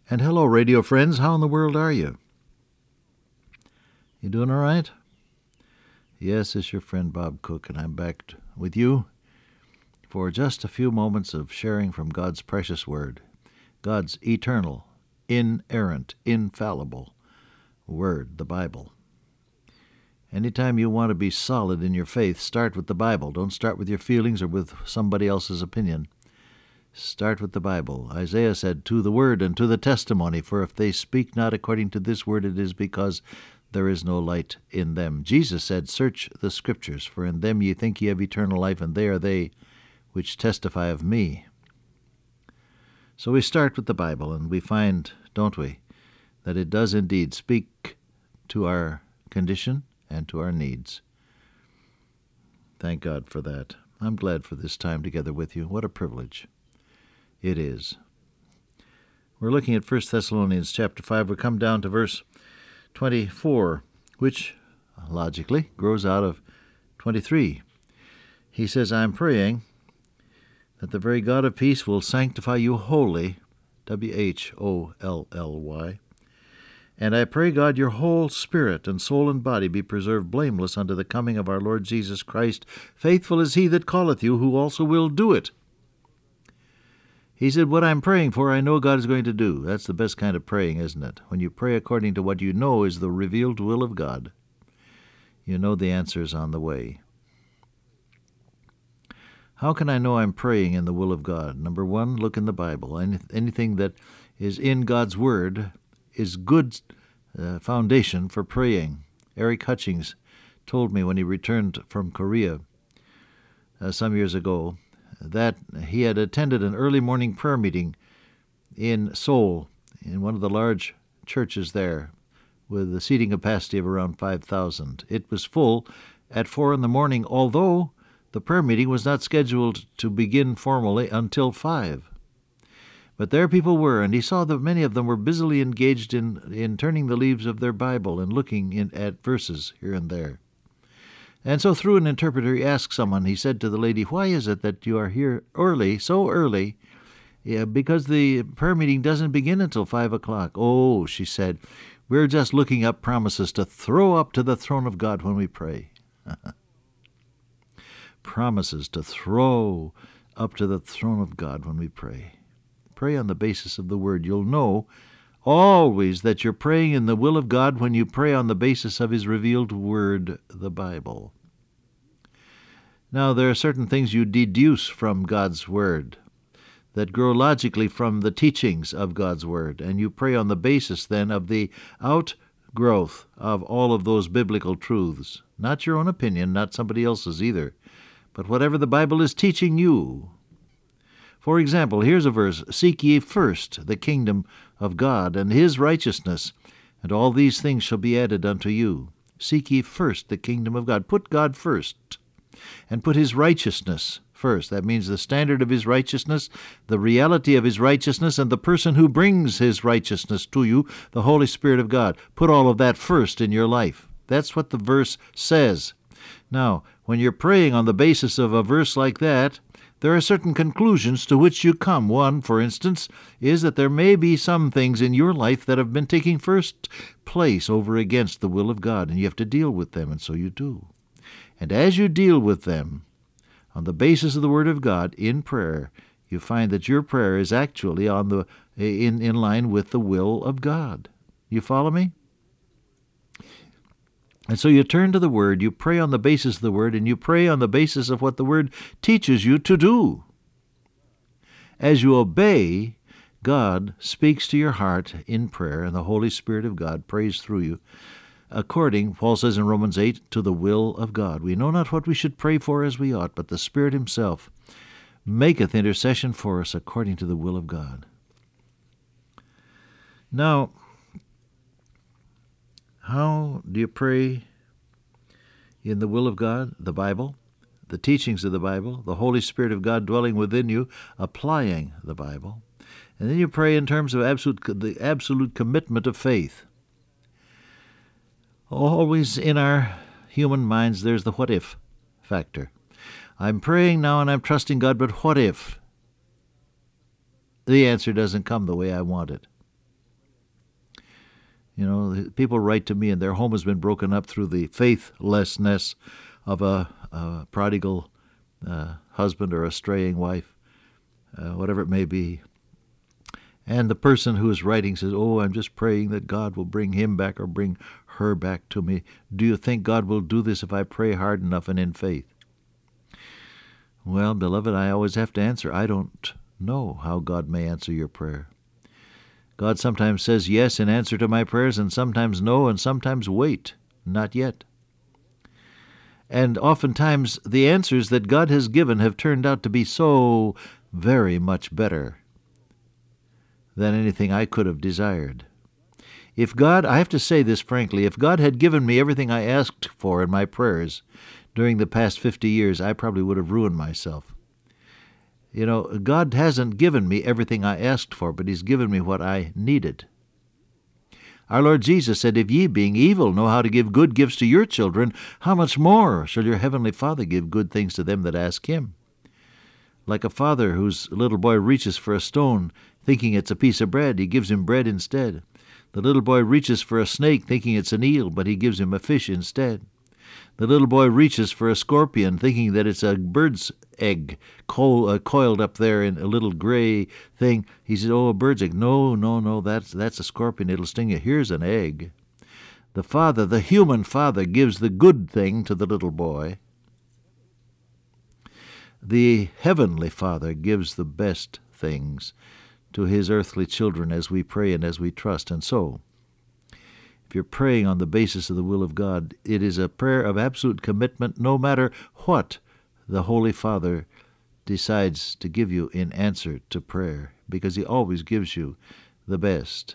And hello, radio friends. How in the world are you? You doing all right? Yes, it's your friend Bob Cook, and I'm back with you for just a few moments of sharing from God's precious Word, God's eternal, inerrant, infallible Word, the Bible. Anytime you want to be solid in your faith, start with the Bible. Don't start with your feelings or with somebody else's opinion. Start with the Bible. Isaiah said, "To the word and to the testimony, for if they speak not according to this word, it is because there is no light in them." Jesus said, "Search the Scriptures, for in them ye think ye have eternal life, and they are they which testify of me." So we start with the Bible, and we find, don't we, that it does indeed speak to our condition and to our needs. Thank God for that. I'm glad for this time together with you. What a privilege it is. We're looking at 1 Thessalonians chapter 5. We come down to verse 24, which logically grows out of 23. He says, "I am praying that the very God of peace will sanctify you wholly," W-H-O-L-L-Y, "and I pray God your whole spirit and soul and body be preserved blameless unto the coming of our Lord Jesus Christ. Faithful is he that calleth you, who also will do it." He said, what I'm praying for, I know God is going to do. That's the best kind of praying, isn't it? When you pray according to what you know is the revealed will of God, you know the answer is on the way. How can I know I'm praying in the will of God? Number one, look in the Bible. Anything that is in God's Word is good foundation for praying. Eric Hutchings told me when he returned from Korea some years ago that he had attended an early morning prayer meeting in Seoul, in one of the large churches there, with a seating capacity of around 5,000. It was full at 4 in the morning, although the prayer meeting was not scheduled to begin formally until 5. But there people were, and he saw that many of them were busily engaged in turning the leaves of their Bible and looking at verses here and there. And so through an interpreter he asked someone, he said to the lady, "Why is it that you are here early, so early?" "Yeah, because the prayer meeting doesn't begin until 5 o'clock. "Oh," she said, "we're just looking up promises to throw up to the throne of God when we pray." Promises to throw up to the throne of God when we pray. Pray on the basis of the Word. You'll know always that you're praying in the will of God when you pray on the basis of His revealed Word, the Bible. Now, there are certain things you deduce from God's Word that grow logically from the teachings of God's Word, and you pray on the basis, then, of the outgrowth of all of those biblical truths. Not your own opinion, not somebody else's either, but whatever the Bible is teaching you. For example, here's a verse, "Seek ye first the kingdom of God and His righteousness, and all these things shall be added unto you." Seek ye first the kingdom of God. Put God first, and put His righteousness first. That means the standard of His righteousness, the reality of His righteousness, and the person who brings His righteousness to you, the Holy Spirit of God. Put all of that first in your life. That's what the verse says. Now, when you're praying on the basis of a verse like that, there are certain conclusions to which you come. One, for instance, is that there may be some things in your life that have been taking first place over against the will of God, and you have to deal with them, and so you do. And as you deal with them, on the basis of the Word of God in prayer, you find that your prayer is actually in line with the will of God. You follow me? And so you turn to the Word, you pray on the basis of the Word, and you pray on the basis of what the Word teaches you to do. As you obey, God speaks to your heart in prayer, and the Holy Spirit of God prays through you, according, Paul says in Romans 8, to the will of God. We know not what we should pray for as we ought, but the Spirit Himself maketh intercession for us according to the will of God. Now, how do you pray in the will of God? The Bible, the teachings of the Bible, the Holy Spirit of God dwelling within you, applying the Bible. And then you pray in terms of the absolute commitment of faith. Always in our human minds there's the what-if factor. I'm praying now and I'm trusting God, but what if the answer doesn't come the way I want it? People write to me and their home has been broken up through the faithlessness of a prodigal husband or a straying wife, whatever it may be. And the person who is writing says, "Oh, I'm just praying that God will bring him back or bring her back to me. Do you think God will do this if I pray hard enough and in faith?" Well, beloved, I always have to answer, I don't know how God may answer your prayer. God sometimes says yes in answer to my prayers, and sometimes no, and sometimes wait, not yet. And oftentimes the answers that God has given have turned out to be so very much better than anything I could have desired. If God, I have to say this frankly, if God had given me everything I asked for in my prayers during the past 50 years, I probably would have ruined myself. God hasn't given me everything I asked for, but He's given me what I needed. Our Lord Jesus said, "If ye, being evil, know how to give good gifts to your children, how much more shall your heavenly Father give good things to them that ask Him?" Like a father whose little boy reaches for a stone, thinking it's a piece of bread, he gives him bread instead. The little boy reaches for a snake, thinking it's an eel, but he gives him a fish instead. The little boy reaches for a scorpion, thinking that it's a bird's egg coiled up there in a little gray thing. He says, "Oh, a bird's egg." No, that's a scorpion. It'll sting you. Here's an egg. The father, the human father, gives the good thing to the little boy. The heavenly Father gives the best things to His earthly children as we pray and as we trust. And so, if you're praying on the basis of the will of God, it is a prayer of absolute commitment no matter what the Holy Father decides to give you in answer to prayer, because He always gives you the best.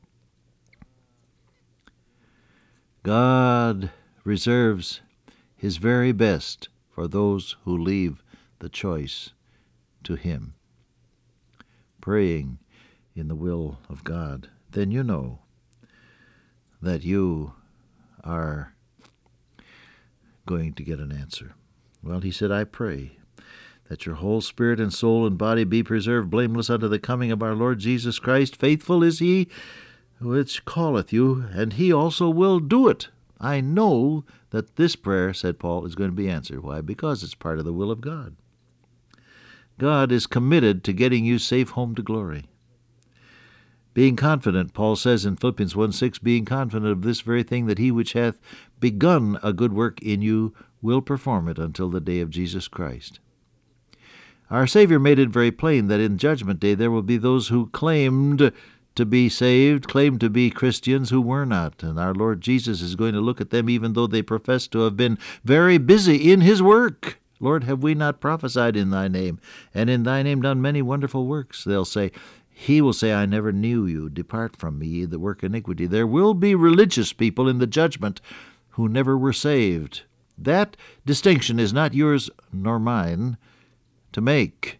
God reserves His very best for those who leave the choice to Him. Praying in the will of God, then you know that you are going to get an answer. Well, He said, "I pray that your whole spirit and soul and body be preserved blameless unto the coming of our Lord Jesus Christ. Faithful is He which calleth you, and He also will do it." I know that this prayer, said Paul, is going to be answered. Why? Because it's part of the will of God. God is committed to getting you safe home to glory. Being confident, Paul says in Philippians 1:6, "Being confident of this very thing, that He which hath begun a good work in you will perform it until the day of Jesus Christ." Our Savior made it very plain that in Judgment Day there will be those who claimed to be saved, claimed to be Christians, who were not. And our Lord Jesus is going to look at them even though they profess to have been very busy in His work. "Lord, have we not prophesied in Thy name, and in Thy name done many wonderful works?" They'll say. He will say, "I never knew you. Depart from me, ye that work iniquity." There will be religious people in the judgment who never were saved. That distinction is not yours nor mine to make.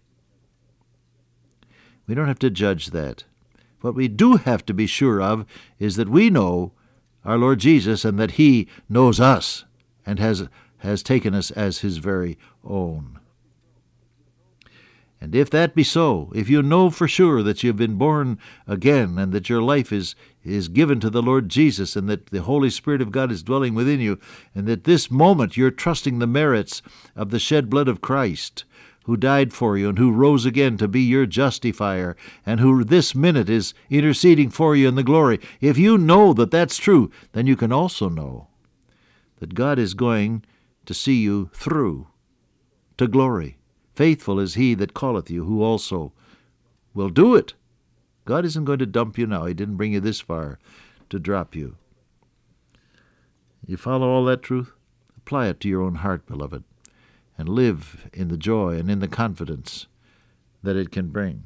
We don't have to judge that. What we do have to be sure of is that we know our Lord Jesus and that He knows us and has taken us as His very own. And if that be so, if you know for sure that you've been born again and that your life is given to the Lord Jesus and that the Holy Spirit of God is dwelling within you, and that this moment you're trusting the merits of the shed blood of Christ, who died for you and who rose again to be your justifier, and who this minute is interceding for you in the glory, if you know that that's true, then you can also know that God is going to see you through to glory. Faithful is He that calleth you, who also will do it. God isn't going to dump you now. He didn't bring you this far to drop you. You follow all that truth? Apply it to your own heart, beloved, and live in the joy and in the confidence that it can bring.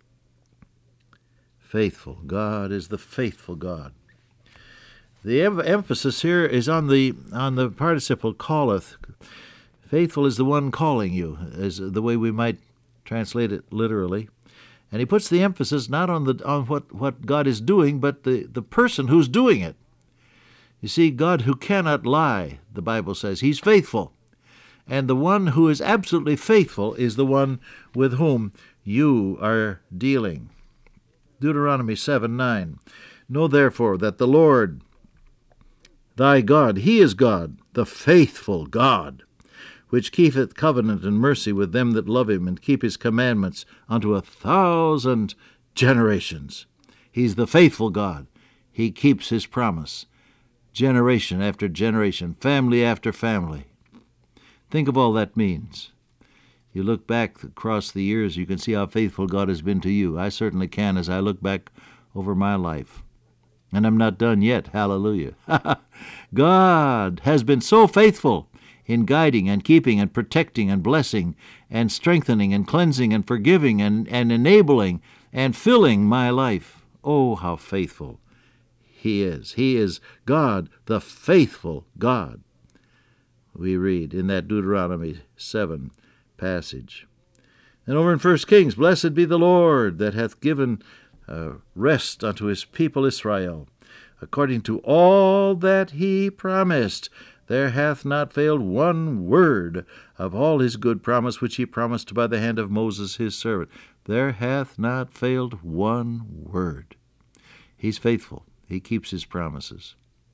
Faithful. God is the faithful God. The emphasis here is on the participle calleth. Faithful is the one calling you, is the way we might translate it literally. And he puts the emphasis not on what God is doing, but the person who's doing it. You see, God who cannot lie, the Bible says, He's faithful. And the one who is absolutely faithful is the one with whom you are dealing. Deuteronomy 7:9. Know therefore that the Lord thy God, he is God, the faithful God, which keepeth covenant and mercy with them that love him, and keep his commandments unto 1,000 generations. He's the faithful God. He keeps his promise, generation after generation, family after family. Think of all that means. You look back across the years, you can see how faithful God has been to you. I certainly can as I look back over my life. And I'm not done yet. Hallelujah. God has been so faithful in guiding and keeping and protecting and blessing and strengthening and cleansing and forgiving and enabling and filling my life. Oh, how faithful he is. He is God, the faithful God. We read in that Deuteronomy 7 passage. And over in 1 Kings, blessed be the Lord that hath given rest unto his people Israel, according to all that he promised. There hath not failed one word of all his good promise which he promised by the hand of Moses his servant. There hath not failed one word. He's faithful. He keeps his promises.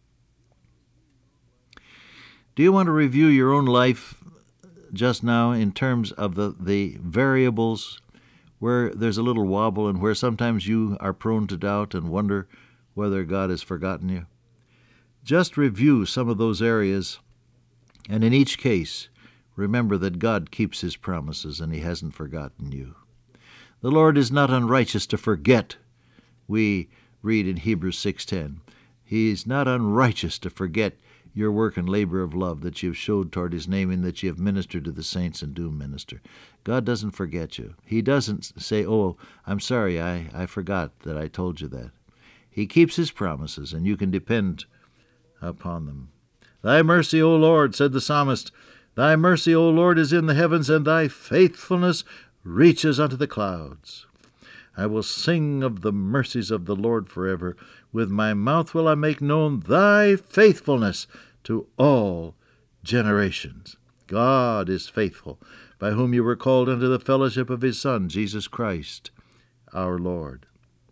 Do you want to review your own life just now in terms of the variables where there's a little wobble and where sometimes you are prone to doubt and wonder whether God has forgotten you? Just review some of those areas, and in each case, remember that God keeps his promises and he hasn't forgotten you. The Lord is not unrighteous to forget. We read in Hebrews 6:10, he's not unrighteous to forget your work and labor of love that you've showed toward his name, and that you have ministered to the saints and do minister. God doesn't forget you. He doesn't say, oh, I'm sorry, I forgot that I told you that. He keeps his promises, and you can depend upon them. Thy mercy, O Lord, said the psalmist, thy mercy, O Lord, is in the heavens, and thy faithfulness reaches unto the clouds. I will sing of the mercies of the Lord forever. With my mouth will I make known thy faithfulness to all generations. God is faithful, by whom you were called unto the fellowship of his Son, Jesus Christ, our Lord.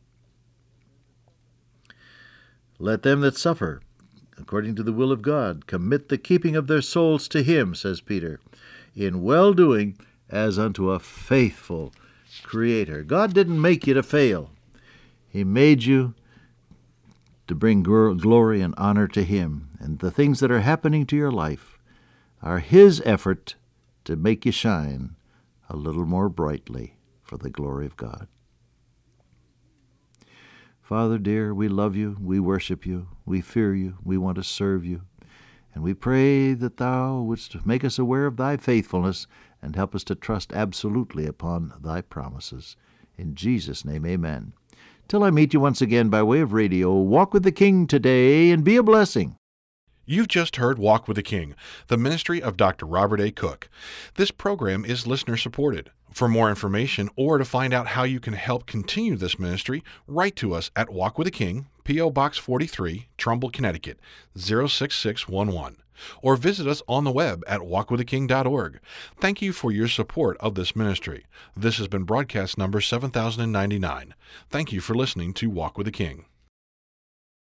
Let them that suffer, according to the will of God, commit the keeping of their souls to him, says Peter, in well-doing as unto a faithful Creator. God didn't make you to fail. He made you to bring glory and honor to him. And the things that are happening to your life are his effort to make you shine a little more brightly for the glory of God. Father dear, we love you, we worship you, we fear you, we want to serve you, and we pray that thou wouldst make us aware of thy faithfulness and help us to trust absolutely upon thy promises. In Jesus' name, amen. Till I meet you once again by way of radio, walk with the King today and be a blessing. You've just heard Walk with the King, the ministry of Dr. Robert A. Cook. This program is listener-supported. For more information or to find out how you can help continue this ministry, write to us at Walk with the King, P.O. Box 43, Trumbull, Connecticut, 06611. Or visit us on the web at walkwiththeking.org. Thank you for your support of this ministry. This has been broadcast number 7099. Thank you for listening to Walk with the King.